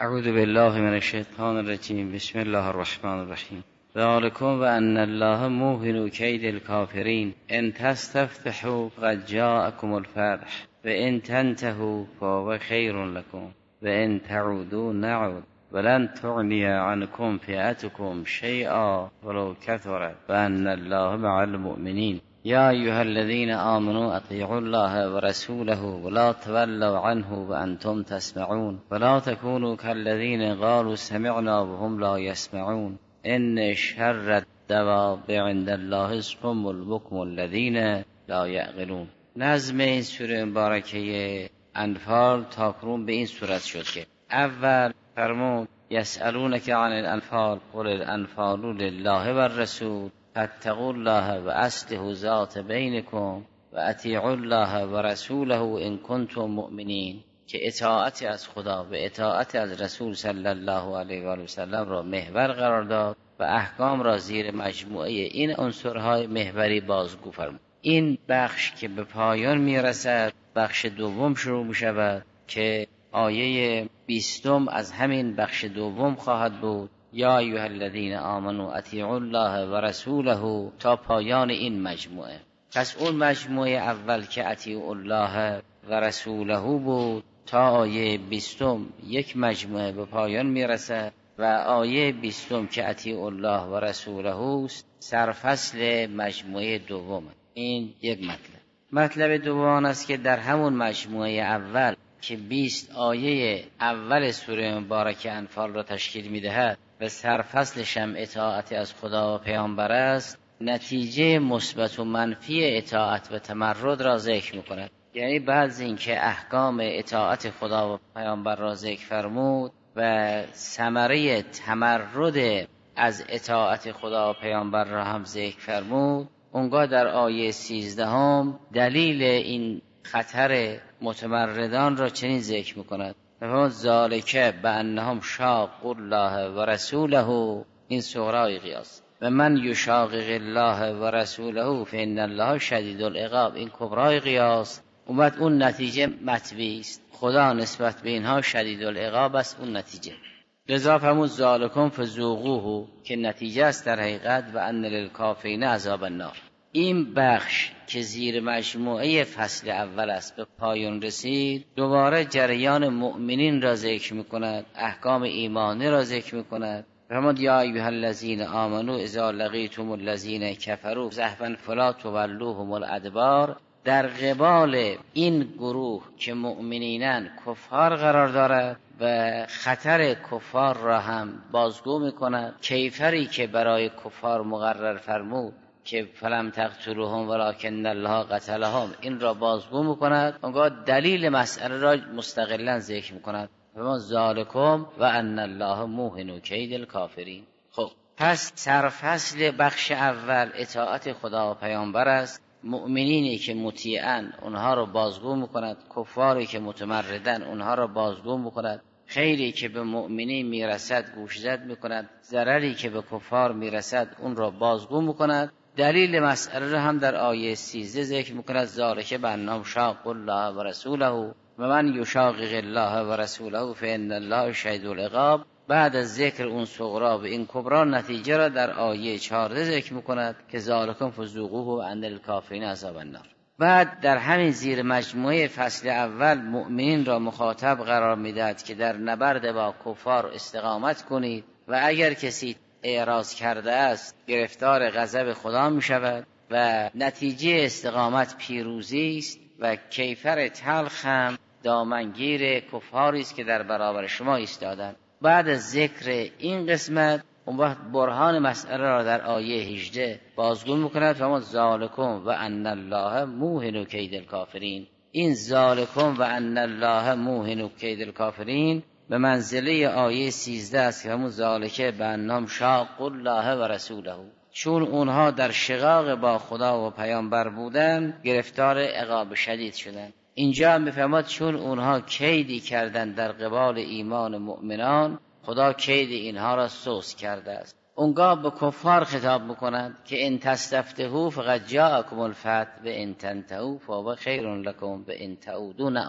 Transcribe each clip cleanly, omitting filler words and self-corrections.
اعوذ بالله من الشیطان الرجیم. بسم الله الرحمن الرحیم. ذالکم و ان الله موهن کید الکافرین ان تستفتحوا فقد جاءکم الفتح و ان تنتهوا فهو خیر لكم و ان تعودوا نعود ولن تغنی عنکم فئتکم شیئا ولو کثرت و ان الله مع المؤمنین. یا ایها الذین آمنوا اطیعوا الله ورسوله ولا تولوا عنه وانتم تسمعون ولا تكونوا كالذین قالوا سمعنا وهم لا يسمعون ان شر الدواب عند الله الصم البكم الذین لا يعقلون. نظم این سوره مبارکه انفال تاکنون به این صورت شد که اول فرمود یسألونک عن الانفال قل الانفال لله والرسول فاتقوا الله و اصلحوا ذات بینکم و اطیعوا الله و رسوله ان کنتم مؤمنین، که اطاعت از خدا و اطاعت از رسول صلی الله علیه و آله و سلم را محور قرار داد و احکام را زیر مجموعه این عنصرهای محوری بازگو فرمود. این بخش که به پایان میرسد بخش دوم شروع میشود که آیه 20 از همین بخش دوم خواهد بود. یا ایها الذین آمنوا اطیعوا الله و رسوله تا پایان این مجموعه. پس اون مجموعه اول که اطیعوا الله و رسوله بود تا آیه 20 یک مجموعه به پایان میرسد و آیه 20 که اطیعوا الله و رسوله است سرفصل مجموعه دوم. این یک مطلب دوم است که در همون مجموعه اول که 20 آیه اول سوره مبارکه انفال را تشکیل می‌دهد و سرفصلش هم اطاعت از خدا و پیامبر است، نتیجه مثبت و منفی اطاعت و تمرد را ذکر می‌کند. یعنی بعد از اینکه احکام اطاعت خدا و پیامبر را ذکر فرمود و ثمره تمرد از اطاعت خدا و پیامبر را هم ذکر فرمود، اونگاه در آیه 13 دلیل این خطر متمردان را چنین ذکر می‌کند: ذالک بانهم شاقوا الله و رسوله. این صغرای قیاس. و من یشاقق الله و رسوله فان الله شدید العقاب. این کبرای قیاس. اومد اون نتیجه مطوی است. خدا نسبت به اینها شدید العقاب است. اون نتیجه لذا فرمود ذالکم فذوقوه که نتیجه است در حقیقت و ان للکافرین عذاب النار. این بخش که زیر مجموعه فصل اول است به پایان رسید، دوباره جریان مؤمنین را ذکر می‌کند، احکام ایمانی را ذکر می‌کند. فرمود یا ایها الذین آمنوا اذا لقیتم الذین کفروا زحفا فلا تولوهم الادبار. در قبال این گروه که مؤمنینن کفار قرار دارد و خطر کفار را هم بازگو می‌کند، کیفری که برای کفار مقرر فرمود که فلم تقتلوهم ولکن الله قتلهم، این را بازگو می‌کند. اونگاه دلیل مسئله را مستقلاً ذکر می‌کند. فما ذالکم و ان الله موهن کید الکافرین. خب پس سرفصل بخش اول اطاعت خدا و پیامبر است. مؤمنینی که مطیعن اونها را بازگو می‌کند، کفاری که متمردن اونها را بازگو می‌کند. خیری که به مؤمنین میرسد گوشزد می‌کند، ضرری که به کفار میرسد اون را بازگو می‌کند. دلیل مسئله را هم در آیه 13 ذکر می‌کند: ذالک بانهم شاقوا الله و رسوله و من یشاقق الله و رسوله فان الله شدید العقاب. بعد از ذکر اون صغرا و این کبرا نتیجه را در آیه 14 ذکر می‌کند که ذالکم فذوقوه و ان للکافرین عذاب النار. بعد در همین زیر مجموعه فصل اول مؤمنین را مخاطب قرار می‌دهد که در نبرد با کفار استقامت کنید و اگر کسی اعراض کرده است گرفتار غضب خدا می شود و نتیجه استقامت پیروزی است و کیفر تلخ هم دامنگیر کفاری است که در برابر شما ایستادند. بعد از ذکر این قسمت اون وقت برهان مسئله را در آیه 18 بازگو می‌کند: فما ذالکم و ان الله موهن کید الکافرین. این ذالکم و ان الله موهن کید الکافرین به منزله آیه 13 است که همون ذالک بانهم شاقوا الله و رسوله. چون اونها در شقاق با خدا و پیامبر بودن گرفتار عقاب شدید شدند. اینجا هم بفرماد چون اونها کیدی کردند در قبال ایمان مؤمنان، خدا کید اینها را سوس کرده است. اونگاه به کفار خطاب میکنند که ان تستفتحوا فقد جاءکم الفتح و ان تنتهوا فهو خیر لكم و ان تعودوا نعود.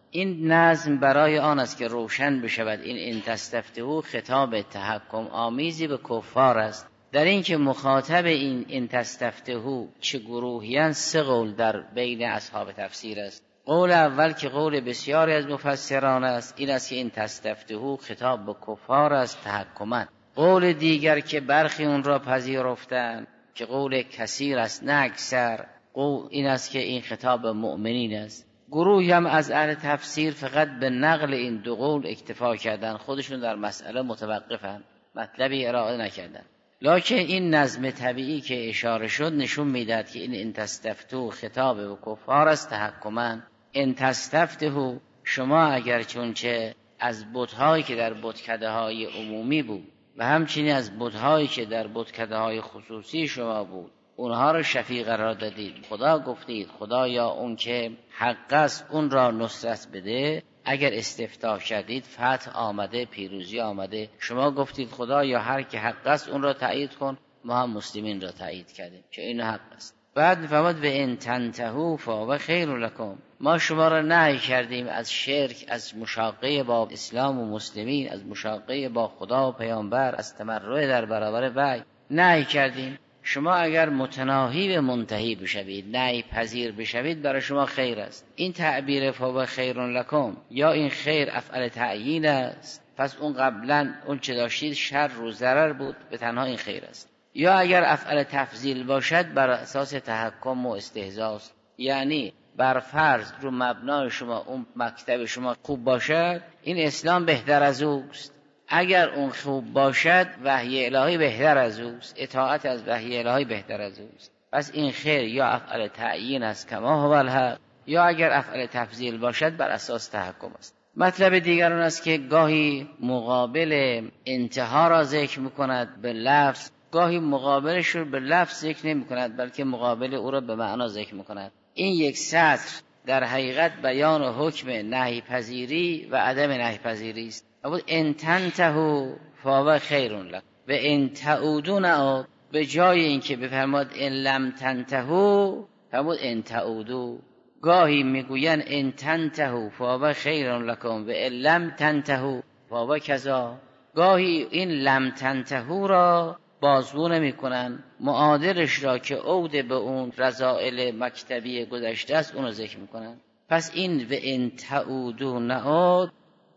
این نظم برای آن است که روشن بشود این ان تستفتحوا خطاب تحکم آمیزی به کفار است. در این که مخاطب این ان تستفتحوا چه گروهیان، سه قول در بین اصحاب تفسیر است. قول اول که قول بسیاری از مفسران است، این است که این تستفتحوا خطاب به کفار است تحکما. قول دیگر که برخی اون را پذیرفتند که قول کثیر است نه اکثر، قول این است که این خطاب به مؤمنین است. گروهی هم از اهل تفسیر فقط به نقل این دو قول اکتفا کردند، خودشون در مسئله متوقفند، مطلبی ارائه نکردند. لکن این نظم طبیعی که اشاره شد نشون میداد که این ان تستفتحوا خطاب به کفار است تحکما. ان تستفتحوا شما اگر چونچه از بت‌هایی که در بتکده‌های عمومی بود و همچنین از بت‌هایی که در بتکده‌های خصوصی شما بود اونها را شفیع قرار دادید، خدا گفتید خدایا اون که حق است اون را نصرت بده، اگر استفتاح کردید فتح آمده، پیروزی آمده، شما گفتید خدایا هر که حق است اون را تایید کن، ما هم مسلمین را تایید کردیم که این حق است. بعد می‌فرماد و ان تنتهوا فهو خیر لکم، ما شما را نهی کردیم از شرک، از مشاقه با اسلام و مسلمین، از مشاقه با خدا و پیامبر، از تمرد در برابر وحی نهی کردیم. شما اگر متناهی به منتهی بشوید، نهی پذیر بشوید، برای شما خیر است. این تعبیر فهو خیر لکم یا این خیر افعل تعیین است، پس اون قبلا اون چه داشتید شر و ضرر بود، به تنها این خیر است. یا اگر افعل تفضیل باشد بر اساس تحکم و استهزاست، یعنی بر فرض رو مبنای شما اون مکتب شما خوب باشد، این اسلام بهتر از اوست. اگر اون خوب باشد وحی الهی بهتر از اوست، اطاعت از وحی الهی بهتر از اوست. پس این خیر یا افعل تعیین است کما هو الحق، یا اگر افعل تفضیل باشد بر اساس تحکم است. مطلب دیگر اون است که گاهی مقابل انتها را ذکر می‌کند به لفظ، گاهی مقابلش رو به لفظ ذکر نمی‌کند بلکه مقابل او را به معنا ذکر می‌کند. این یک سطر در حقیقت بیان حکم نهی پذیری و عدم نهی پذیری است. اما ان تنتهوا فهو خیر لکم و ان تعودوا نعود، به جای اینکه بفرماد ان لم تنتهوا فرمود ان تعودوا. گاهی میگویند ان تنتهوا فهو خیر لکم و ان لم تنتهوا فهو کذا. گاهی این لم تنتهوا را بازگو نمی‌کنند، معادلش را که عود به اون رذائل مکتبی گذشته است اون رو ذکر می‌کنند. پس این و ان تعودوا نعود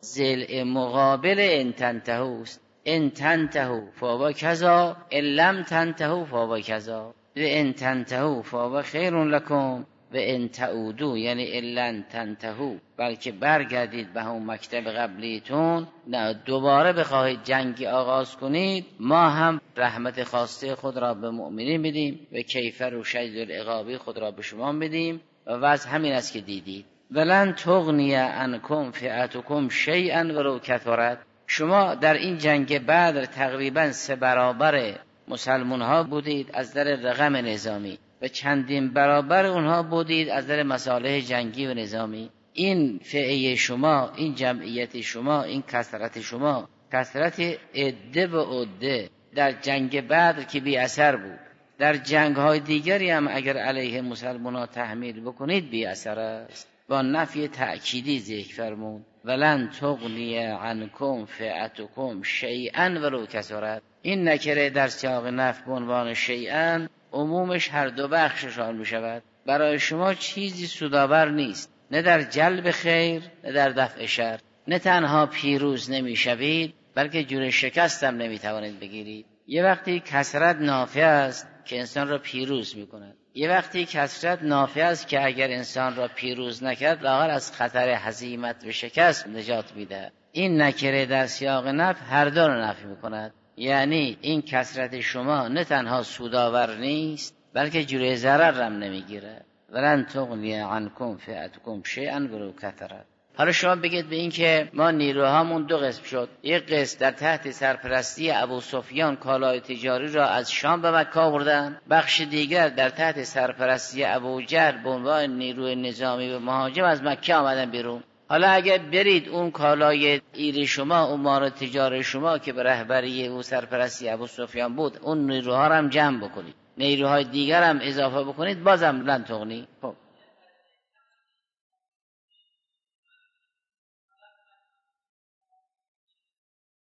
ضلع مقابل ان تنتهوا است. ان تنتهوا فهو کذا، ان لم تنتهوا فهو کذا. و ان تنتهوا فهو خیر لکم و ان تعودوا یعنی ان لن تنتهوا، بلکه برگردید به همون مکتب قبلیتون، نه دوباره بخواهید جنگی آغاز کنید، ما هم رحمت خاصه خود را به مؤمنین بدیم و کیفر و شدید العقابی خود را به شما بدیم و وضع همین است که دیدید. ولن تغنی عنکم فئتکم شیئا ولو کثرت. شما در این جنگ بدر تقریبا 3 برابر مسلمان ها بودید از در رقم نظامی و چندین برابر اونها بودید از در مصالح جنگی و نظامی. این فئه شما، این جمعیت شما، این کثرت شما، کثرت عده و عده در جنگ بدر که بی اثر بود، در جنگ های دیگری هم اگر علیه مسلمان ها تحمیل بکنید بی اثر است. با نفی تأکیدی ذکر فرمود ولن تغنی عنکم فئتکم شیئا ولو کثرت. این نکره در سیاق نفی به عنوان شیئا عمومش هر دو بخششان می شود. برای شما چیزی سودآور نیست، نه در جلب خیر نه در دفع شر. نه تنها پیروز نمی شوید بلکه جور شکست هم نمی توانید بگیرید. یه وقتی کثرت نافع است که انسان را پیروز می کند، یه وقتی کثرت نافع است که اگر انسان را پیروز نکرد لااقل از خطر هزیمت و شکست نجات میده. این نکره در سیاق نفی هر دو را نفی میکند، یعنی این کثرت شما نه تنها سودآور نیست بلکه جلوی ضرر هم نمیگیره. ولن تغنی عنکم فئتکم شیئا ولو کثرت. حالا شما بگید به این که ما نیروهامون 2 قسم شد، یک قسم در تحت سرپرستی ابو سفیان کالای تجاری را از شام به مکه آوردن، بخش دیگر در تحت سرپرستی ابو جهل به عنوان نیروی نظامی و مهاجم از مکه آمدن بیرون. حالا اگر برید اون کالای ایری شما، اون مال تجاری شما که به رهبری او سرپرستی ابو سفیان بود، اون نیروها را هم جمع بکنید، نیروهای دیگر هم اضافه بکنید، بازم لن تغنی. خب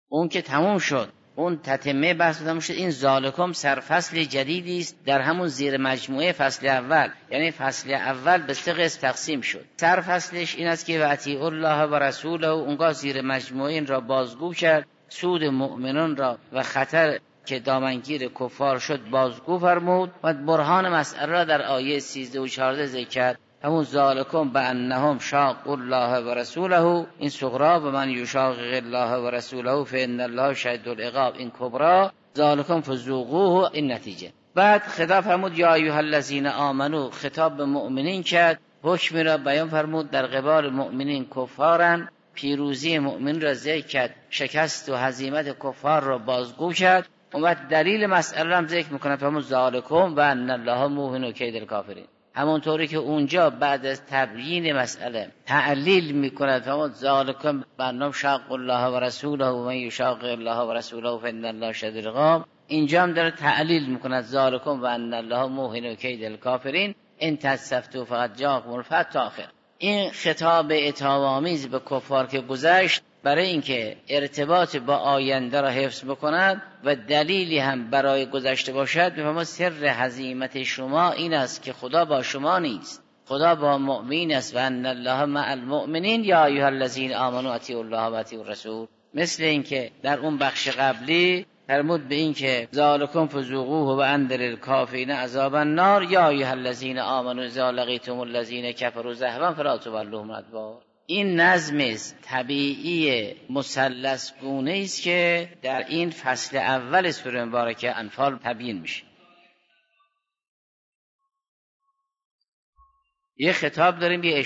اون که تموم شد، اون تتمه بحث تموم شد. این ذالکم سرفصل جدیدی است در همون زیر مجموعه فصل اول. یعنی فصل اول به 3 قسم تقسیم شد. سرفصلش این است که واطیعوا الله و رسوله، اونگاه زیر مجموعه این را بازگو کرد، سود مؤمنان را و خطر که دامنگیر کفار شد بازگو فرمود و برهان مسئله را در آیه 13 و 14 ذکر کرد. همون ذالکم بانهم شاقوا الله و رسوله، این صغرا، و من یشاقق الله و رسوله فان الله شدید العقاب، این کبرا، ذالکم فذوقوه، این نتیجه. بعد خطاب فرمود یا ایها الذین آمنو، خطاب به مؤمنین کرد، حکم را بیان فرمود در قبال مؤمنین کفارن، پیروزی مؤمن را ذکر کرد، شکست و هزیمت کفار را بازگو کرد. و دلیل مسئله هم ذکر میکنه، فرمود ذالکم و ان الله موهن کید الکافرین. همونطوری که اونجا بعد از تبیین مسئله تعلیل میکند، فرمود ذالکم بانهم شاقوا الله و رسوله و من یشاقق الله و رسوله فان الله شدید العقاب. اینجا هم داره تعلیل میکند ذالکم و ان الله موهن کید الکافرین ان تستفتوا فقد جاءکم الفتح تا آخر. این خطاب عتاب‌آمیز به کفار که گذشت برای اینکه ارتباط با آینده را حفظ بکند و دلیلی هم برای گذشته باشد، می‌فرماید سر هزیمت شما این است که خدا با شما نیست، خدا با مؤمن است. و ان الله مع المؤمنین یا ایها الذین آمنوا اطیعوا الله و اطیعوا الرسول. مثل اینکه در اون بخش قبلی فرمود به این که ذالکم فذوقوه و انذر الکافرین عذاب النار یا ایها الذین آمنوا اذا لقیتم الذین کفروا زحفا فلا تولوهم الادبار. این نظم طبیعی مثلث گونه است که در این فصل اول سوره مبارکه انفال تبیین میشه. یه خطاب داریم، یه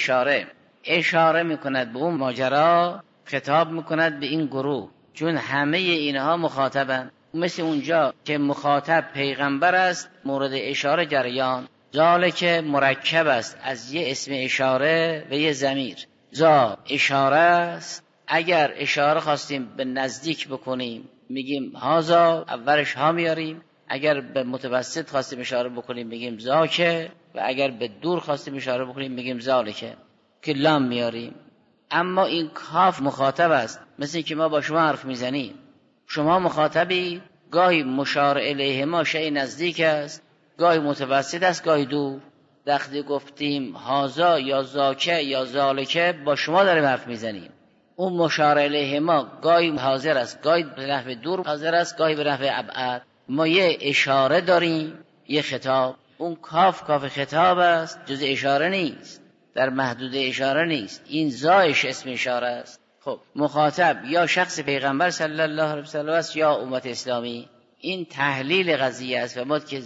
اشاره میکند به اون ماجرا، خطاب میکند به این گروه، چون همه اینها مخاطبن. مثل اونجا که مخاطب پیغمبر است، مورد اشاره جریان ذالک مرکب است از یه اسم اشاره و یه ضمیر. ذا اشاره است، اگر اشاره خواستیم به نزدیک بکنیم میگیم هازا، اولش ها میاریم. اگر به متوسط خواستیم اشاره بکنیم میگیم ذاکه، و اگر به دور خواستیم اشاره بکنیم میگیم ذالکه که لام میاریم. اما این کاف مخاطب است، مثل که ما با شما حرف میزنیم، شما مخاطبی، گاهی مشار الیه ما شیء نزدیک است، گاهی متوسط است، گاهی دور. وقتی گفتیم هازا یا زاکه یا ذالکه با شما داریم حرف میزنیم. اون مشار الیه ما گاهی حاضر است، گاهی به نحو دور حاضر است، گاهی به نحو ابعد. ما یه اشاره داریم، یه خطاب. اون کاف خطاب است، جز اشاره نیست، در محدود اشاره نیست. این زایش اسم اشاره است. خب مخاطب یا شخص پیغمبر صلی الله علیه و سلم است یا امت اسلامی. این تحلیل قضیه است. فرمود که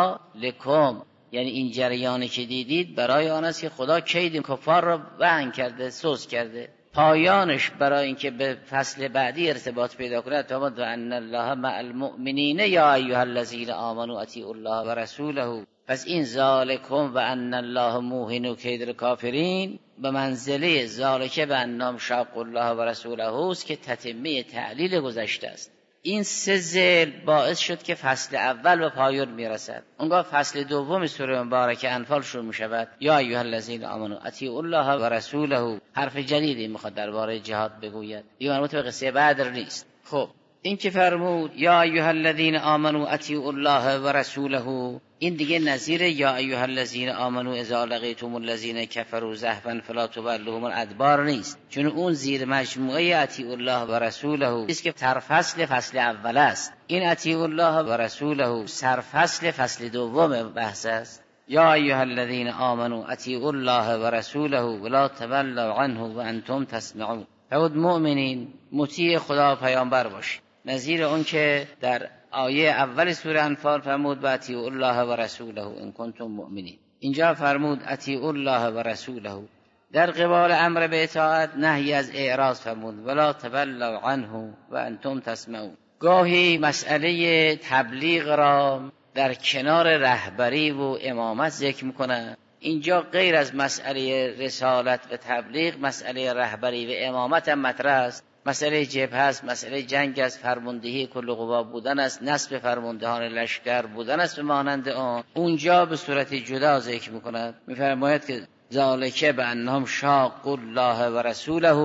ذالکم، یعنی این جریانی که دیدید برای آن است که خدا کید کفار را وهن کرده، سوس کرده. پایانش برای اینکه به فصل بعدی ارتباط پیدا کند، فرمود و ان الله مع المؤمنین یا ایها الذین آمنوا اطیعوا الله و رسوله. پس این ذالکم و ان الله موهن کید الکافرین به منزله ذالک به انهم شاقوا الله و رسوله است که تتمه تعلیل گذشته است. این 3 ذیل باعث شد که فصل اول به پایان میرسد. اونگاه فصل دوم سوره مبارکه انفال شروع میشود یا ایها الذین آمنوا اطیعوا الله و رسوله. حرف جدیدی میخواد درباره جهاد بگوید، دیگه مربوط به قصه بدر نیست. خب این که فرمود یا ایها الذین آمنوا اطیعوا الله و رسوله، این دیگه نظیر یا ایها الذین آمنوا اذا لقیتم الذین کفروا زحفا فلا تولوهم الادبار نیست، چون اون زیر مجموعه اطیعوا الله و رسوله است که سرفصل فصل اول است. این اطیعوا الله و رسوله سرفصل فصل دوم بحث است. یا ایها الذین آمنوا اطیعوا الله و رسوله ولا تولوا عنه وانتم تسمعون. فرمود مؤمنین مطیع خدا و پیامبر باشید، نظیر اون که در آیه اول سوره انفال فرمود اطیعوا الله و رسوله ان کنتم مؤمنین. اینجا فرمود اطیعوا الله و رسوله. در قبال امر به اطاعت نهی از اعراض فرمود ولا تولوا عنه و انتم تسمعون. گاهی مسئله تبلیغ را در کنار رهبری و امامت ذکر میکنه. اینجا غیر از مسئله رسالت و تبلیغ، مسئله رهبری و امامت هم مطرح است. مسئله جبهه است، مسئله جنگ است، فرماندهی کل قوا بودن است، نصب فرماندهان لشکر بودن است و مانند آن. اونجا به صورت جدا ذکر میکند، میفرماید که ذالک بانهم شاقوا الله و رسوله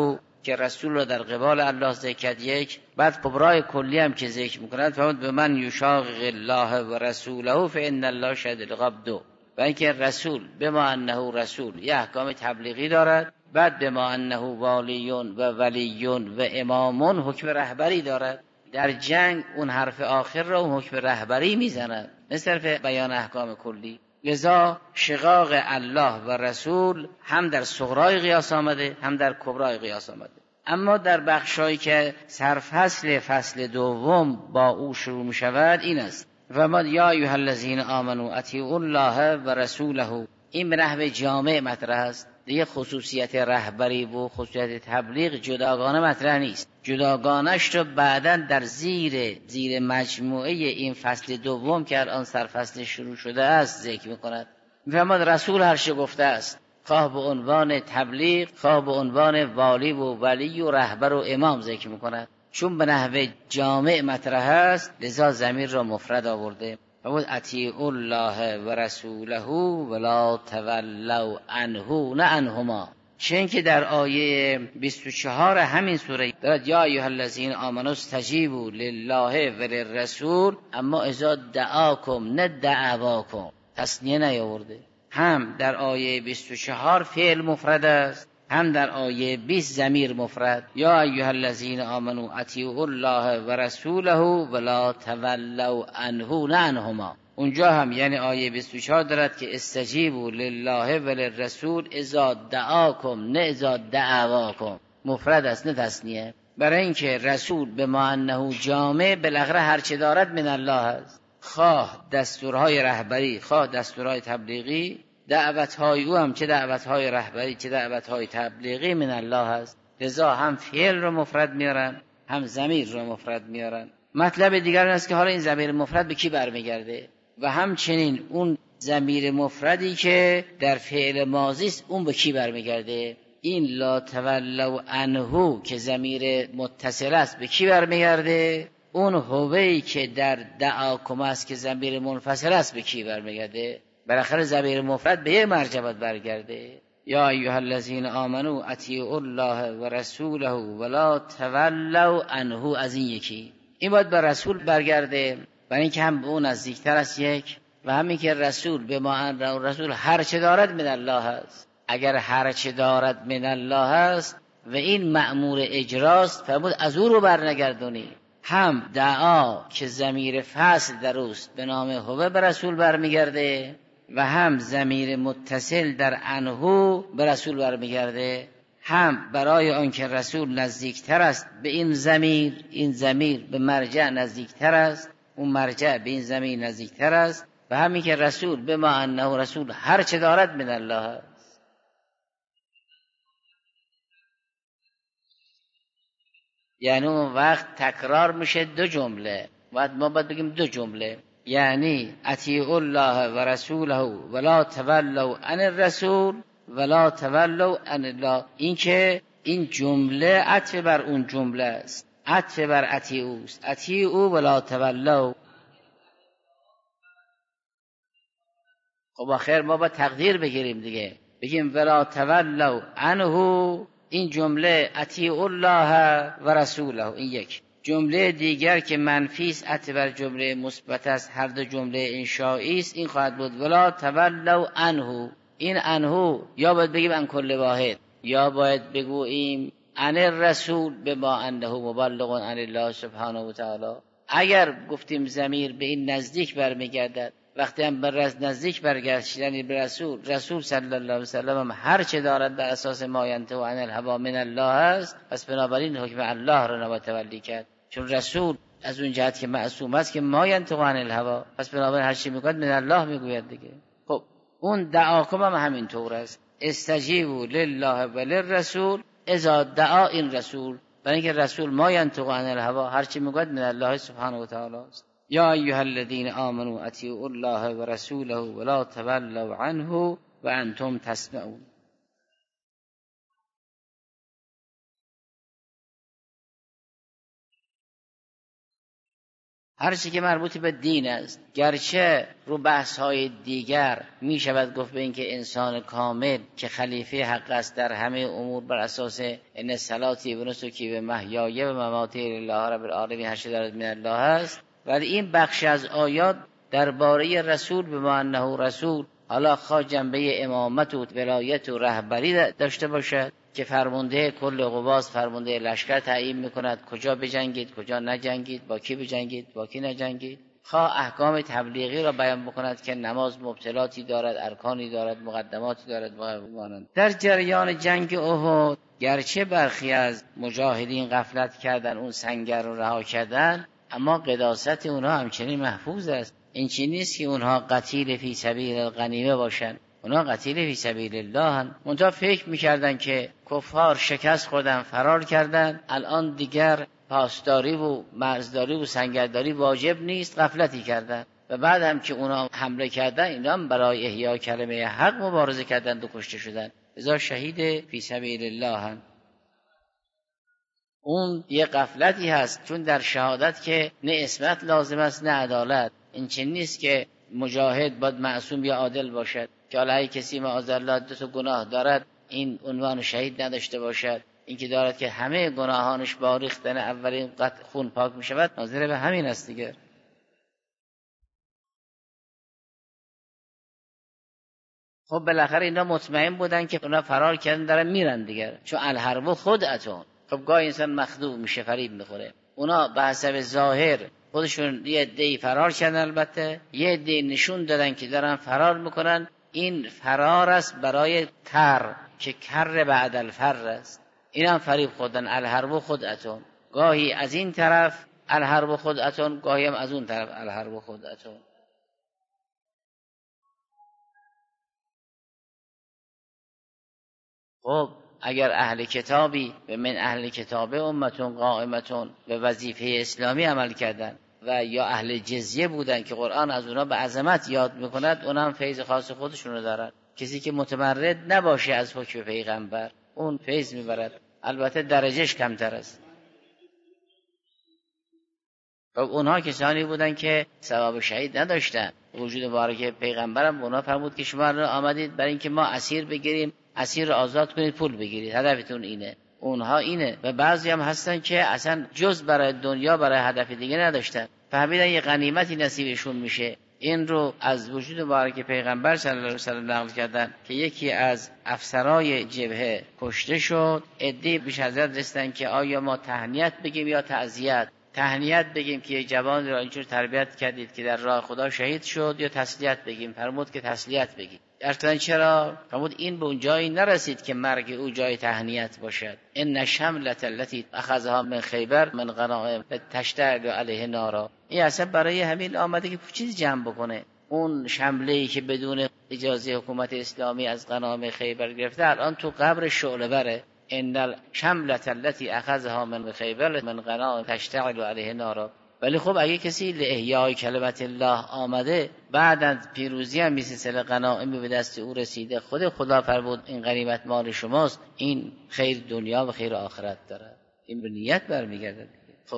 که رسول را در قبال الله ذکر کرد یک، بعد کبرای کلی هم که ذکر میکند فرمود به من یشاقق الله و رسوله فان الله شدید العقاب. دو، و اینکه رسول بما انه رسول یه احکام تبلیغی دارد، بعد بما انه والیون و ولیون و امامون حکم رهبری دارد. در جنگ اون حرف آخر را اون حکم رهبری میزند، نه صرف بیان احکام کلی. لذا شقاق الله و رسول هم در صغرای قیاس آمده هم در کبرای قیاس آمده. اما در بخشایی که سرفصل فصل دوم با او شروع می شود این است: و ما یا ایها الذین آمنوا اطیعوا الله و رسوله. این به نحو جامع مطرح است، دیگه خصوصیت رهبری و خصوصیت تبلیغ جداگانه مطرح نیست. جداگانش رو بعداً در زیر مجموعه این فصل دوم که الان سرفصل شروع شده است ذکر می‌کند. می‌فرماد رسول هر چه گفته است، خواه به عنوان تبلیغ، خواه به عنوان والی و ولی و رهبر و امام ذکر می‌کند. چون به نحو جامع مطرح است لذا ضمیر را مفرد آورده. فرمود اطیعوا الله و رسوله ولا تولوا عنه نه عنهما. چون که در آیه 24 همین سوره دارد یا ایها الذین آمنوا استجیبوا لله و للرسول، اما اذا دعاکم نه دعواکم، تثنیه نیاورده. هم در آیه 24 فعل مفرد است، هم در آیه 20 ضمیر مفرد. یا ایها الذین آمنوا اطیعوا الله و رسوله ولا تولوا عنه نه عنهما. اونجا هم یعنی آیه 24 دارد که استجیبوا لله و للرسول اذا دعاکم نه اذا دعواکم، مفرد است نه تثنیه. برای اینکه رسول به ما انه جامع بالاخره هر چه دارد من الله است، خواه دستورهای رهبری خواه دستورهای تبلیغی، دعوتهای او هم چه دعوتهای رهبری چه دعوتهای تبلیغی من الله است. لذا هم فعل رو مفرد میارن هم ضمیر رو مفرد میارن. مطلب دیگر این است که حالا این ضمیر مفرد به کی برمیگرده و همچنین اون ضمیر مفردی که در فعل ماضی است اون به کی برمیگرده. این لا تولوا عنه که ضمیر متصل است به کی برمیگرده؟ اون هوی که در دعاکم است که ضمیر منفصل است به کی برمیگرده؟ بالاخره ضمیر مفرد به یه مرجع برگرده. یا ایها الذین آمنوا اطیعوا الله و رسوله ولا تولوا عنه. از این یکی این باید به رسول برگرده، برای اینکه هم به اون نزدیکتر است یک، و همین که رسول به ما ان رسول هر چه دارد من الله است. اگر هر چه دارد من الله است و این مأمور اجراست فرمود از او رو برنگردونی. هم دعا که ضمیر فصل در اوست به نام هو به رسول برمیگرده و هم ضمیر متصل در انهو به رسول برمیگرده. هم برای آنکه رسول نزدیکتر است به این ضمیر به مرجع نزدیکتر است، اون مرجع به این ضمیر نزدیکتر است، و همین که رسول به ما انه رسول هر چه دارد من الله است. یعنی اون وقت تکرار میشه دو جمله، ما باید بگیم دو جمله، یعنی اطیعوا الله و رسوله ولا تولوا عن الرسول ولا تولوا عن الله. این که این جمله عطف بر اون جمله است، عطف بر اطیعوا است. اطیعوا ولا تولوا. خب آخر ما با تقدیر بگیریم دیگه، بگیم ولا تولوا عنه. این جمله اطیعوا الله و رسوله. این یک جمله دیگر که منفی است عطف بر جمله مثبت است، هر دو جمله انشایی است، این خواهد بود ولا تولوا عنه. این عنه یا باید بگیم عن کل واحد یا باید بگوییم عن الرسول بما انه مبلغ عن الله سبحانه و تعالی. اگر گفتیم ضمیر به این نزدیک برمیگردد، وقتی هم به نزدیک برگشتن به رسول صلی الله علیه و سلم هر چه دارد بر اساس ما ینطق عن الهوی من الله است، پس بنابراین حکم الله را نباید تولی کرد، چون رسول از اون جهت که معصوم است که ما ینطق عن الهوی، پس بنابراین هر چی میگوید من الله میگوید دیگه. خب اون دعاکم هم همین طور است، استجیبوا لله و للرسول اذا دعا این رسول، برای اینکه رسول ما ینطق عن الهوی هر چی میگوید من الله سبحانه و تعالی است. یا ایها الذین آمنوا اطیعوا الله و رسوله ولا تولوا عنه و انتم تسمعون. هر چی که مربوط به دین است. گرچه رو بحث‌های دیگر می شود گفت به این که انسان کامل که خلیفه حق است در همه امور بر اساس ان الصلاة و نسکی و محیای و مماتی لله رب العالمین هر چه دارد من الله است، ولی این بخش از آیات درباره رسول به انه رسول، حالا خواه جنبه امامت و ولایت و رهبری داشته باشد که فرمانده کل قواست، فرمانده لشکر تعیین میکند کجا بجنگید کجا نجنگید، با کی بجنگید با کی نجنگید، خواه احکام تبلیغی را بیان بکند که نماز مبطلاتی دارد، ارکانی دارد، مقدماتی دارد مانند. در جریان جنگ احد گرچه برخی از مجاهدین غفلت کردن، اون سنگر رو رها کردن، اما قداست اونها همچنین محفوظ است. این چیز نیست که اونها قتیل فی سبیل الغنیمه باشن، اونها قتیل فی سبیل الله هن. اونها فکر میکردن که کفار شکست خوردن فرار کردن، الان دیگر پاسداری و مرزداری و سنگرداری واجب نیست، غفلتی کردن و بعد هم که اونها حمله کردن اینا هم برای احیای کلمه حق مبارزه کردند و کشته شدن، لذا شهید فی سبیل الله هن. اون یه غفلتی هست، چون در شهادت که نه اسمت لازم است نه عدالت. این چنین نیست که مجاهد باید معصوم یا عادل باشد که حالا کسی معاذالله دو تا گناه دارد این عنوان شهید نداشته باشد، این که دارد که همه گناهانش با ریختن اولین قطره خون پاک می شود، ناظر به همین است دیگر. خب بالاخره اینا مطمئن بودن که اونا فرار کردن دارن میرن دیگر، چون الحرب خدعتون. خب گاهی انسان مخدوع میشه، فریب میخوره. اونا به حسب ظاهر خودشون یه عده‌ای فرار کردن، البته یه عده‌ای نشون دادن که دارن فرار میکنن. این فرار است برای تر که کر بعد الفر است. این هم فریب خودن. الحرب خدعتون، گاهی از این طرف الحرب خدعتون، گاهی هم از اون طرف الحرب خدعتون. خب اگر اهل کتابی و من اهل کتاب امتون قائمتون به وظیفه اسلامی عمل کردن و یا اهل جزیه بودن که قرآن از اونا به عظمت یاد میکند، اونا هم فیض خاص خودشونو دارن. کسی که متمرد نباشه از حکم پیغمبر اون فیض میبرد، البته درجهش کمتر است. خب اونها کسانی بودن که ثواب شهید نداشتن. وجود مبارک پیغمبرم اونا فرمود که شما را آمدید برای اینکه ما اسیر بگیریم، اسیر را آزاد کنید، پول بگیرید، هدفتون اینه. اونها اینه. و بعضی هم هستن که اصلا جز برای دنیا برای هدف دیگه نداشتن، فهمیدن یه غنیمتی نصیبشون میشه. این رو از وجود مبارک پیغمبر صلی الله علیه و سلم نقل کردن که یکی از افسرای جبهه کشته شد. عده‌ای پیش حضرت رسیدن که آیا ما تهنیت بگیم یا تعزیت؟ تهنیت بگیم که یک جوان را اینجور تربیت کردید که در راه خدا شهید شد، یا تسلیت بگیم؟ فرمود که تسلیت بگیم. ارتدان چرا؟ فرمود این به اون جایی نرسید که مرگ او جای تهنیت باشد. ان شملة التي اخذها من خیبر من غنائم تشتعل علیه نارا. این اصلا برای همین آمده که چیز جمع بکنه. اون شمله‌ای که بدون اجازه حکومت اسلامی از غنایم خیبر گرفته الان تو قبر شعله بره. ان الشملة التي اخذها من خیبر من غنائم تشتعل علیه نارا. ولی خب اگه کسی لاحیای کلمت الله آمده، بعد از پیروزی هم سلسله غنائمی به دست او رسیده، خود خدا فرمود این غنیمت مال شماست، این خیر دنیا و خیر آخرت داره. این به نیت برمیگرده. خب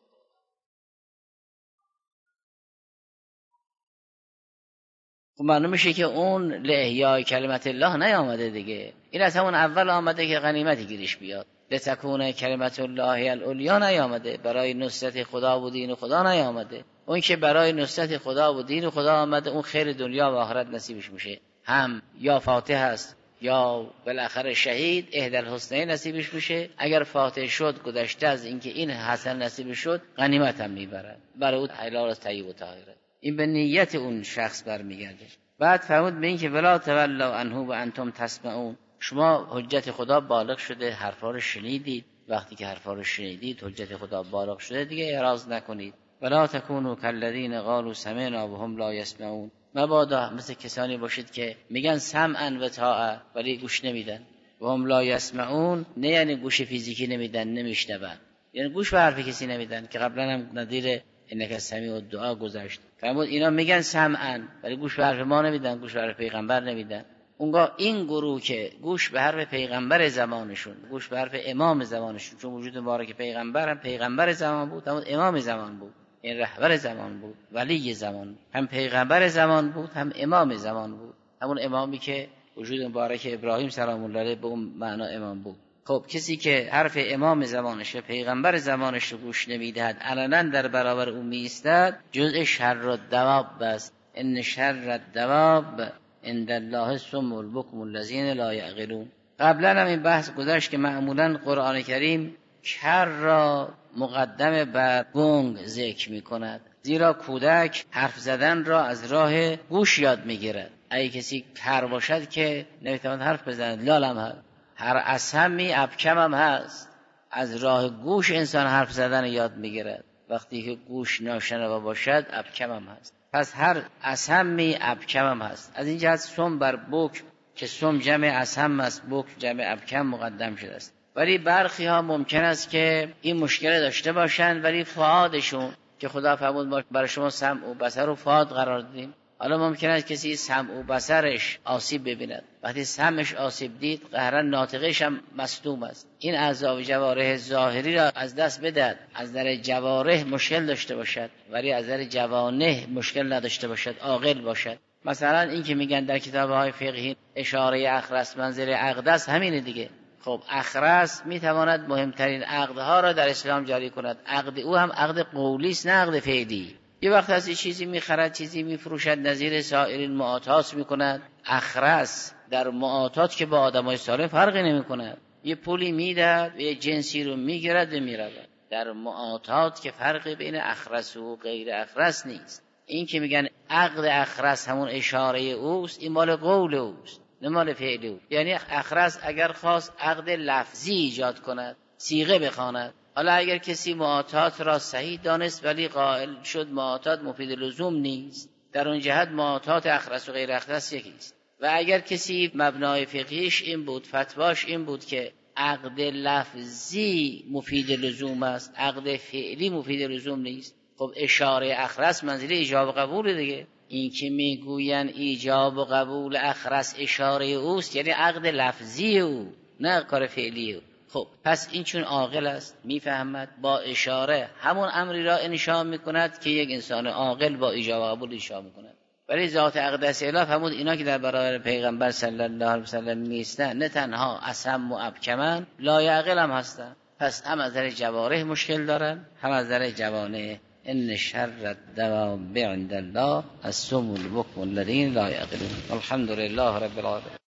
معلوم میشه که اون لاحیای کلمت الله نیامده دیگه. این از همون اول آمده که غنیمتی گیرش بیاد. لتکون کلمت الله العلیا نیامده، برای نصرت خدا و دین خدا نیامده. اون که برای نصرت خدا و دین خدا آمده، اون خیر دنیا و آخرت نصیبش میشه. هم یا فاتح است یا بالاخره شهید، احدی الحسنین نصیبش میشه. اگر فاتح شد گذشته از اینکه این حسن نصیبش شد، غنیمت هم میبرد، برای اون حلال است طیب و طاهره. این به نیت اون شخص برمیگرده. بعد فرمود به این که ولا تولوا عنه و انتم تسمعون. شما حجت خدا بالغ شده، حرفا رو شنیدید. وقتی که حرفا رو شنیدید، حجت خدا بالغ شده، دیگه اعراض نکنید. ولا تکونوا کالذین قالوا سمعنا وهم لا یسمعون. مبادا مثل کسانی باشید که میگن سمعا و طاعه ولی گوش نمیدن. و هم لا یسمعون نه یعنی گوش فیزیکی نمیدن، نمیشنون، یعنی گوش به حرف کسی نمیدن که قبلا هم نظیر انک سمیع الدعا گذشت. فرمود اینا میگن سمعا ولی گوش به حرف ما نمیدن، گوش به حرف پیغمبر نمیدن. اونگاه این گروه که گوش به حرف پیغمبر زمانشون، گوش به حرف امام زمانشون، چون وجود مبارک پیغمبر هم پیغمبر زمان بود، هم امام زمان بود، این رهبر زمان بود، ولی زمان بود، هم پیغمبر زمان بود، هم امام زمان بود، همون امامی که وجود مبارک ابراهیم سلام الله علیه به اون معنا امام بود. خب کسی که حرف امام زمانشه، پیغمبر زمانش رو گوش نمیدهد، علنا در برابر او میایستد، جزء شر الدواب است. ان شر الدواب عند الله الصم البکم الذین لا یعقلون. قبلا هم این بحث گذشت که معمولا قرآن کریم کر را مقدم بر گنگ ذکر می کند، زیرا کودک حرف زدن را از راه گوش یاد می گیرد. اگه کسی کر باشد که نمیتواند حرف بزند، لالم هست، هر اصمی ابکم هم هست. از راه گوش انسان حرف زدن یاد می گیرد. وقتی که گوش ناشنوا باشد ابکم هم هست. پس هر اصمی ابکم هم هست. از این جهت سم بر بک که سم جمع اصم است، بک جمع ابکم مقدم شده است. ولی برخی ها ممکن است که این مشکل داشته باشند، ولی فؤادشون که خدا فرمود برای شما سمع و بصر و فؤاد قرار دادیم، حالا ممکن است کسی سمع و بصرش آسیب ببیند، وقتی سمعش آسیب دید قهرا ناطقش هم مصدوم است. این اعضا و جوارح ظاهری را از دست بدهد، از در جوارح مشکل داشته باشد ولی از در جوانح مشکل نداشته باشد، عاقل باشد. مثلا این که میگن در کتاب‌های فقهی اشاره اخرس منزل عقد است، همینه دیگه. خب اخرس میتواند مهمترین عقدها را در اسلام جاری کند. عقد او هم عقد قولی است، نه عقد فعلی. یه وقت از چیزی میخرد، چیزی میفروشد، نظیر سایر معاطات میکند. اخرس در معاطات که با آدمای صالح فرقی نمیکند، یه پولی میدهد و یه جنسی رو میگیرد و میرود. در معاطات که فرقی بین اخرس و غیر اخرس نیست. این که میگن عقد اخرس همون اشاره اوست، این مال قول اوست نه مال فعل او. یعنی اخرس اگر خواست عقد لفظی ایجاد کند، صیغه بخواند. حالا اگر کسی معاطات را صحیح دانست ولی قائل شد معاطات مفید لزوم نیست، در اون جهت معاطات اخرس و غیر اخرس یکیست. و اگر کسی مبنای فقهیش این بود، فتواش این بود که عقد لفظی مفید لزوم است، عقد فعلی مفید لزوم نیست، خب اشاره اخرس منزله ایجاب و قبول دیگه. این که میگوین ایجاب و قبول اخرس اشاره اوست، یعنی عقد لفظی او نه کار فعلی او. خب پس این چون عاقل است میفهمد، با اشاره همون امری را انشاء میکند که یک انسان عاقل با ایجاب و قبول انشاء میکند. ولی ذات اقدس اله فرمود اینا که در برابر پیغمبر صلی الله علیه و سلم میستن نه تنها اصم و ابکمن، لا یعقل هم هستن. پس هم از در جوارح مشکل دارن، هم از در جوانح. ان شر الدواب عند الله الصم البکم الذین لا یعقلون. الحمد لله رب العالمین.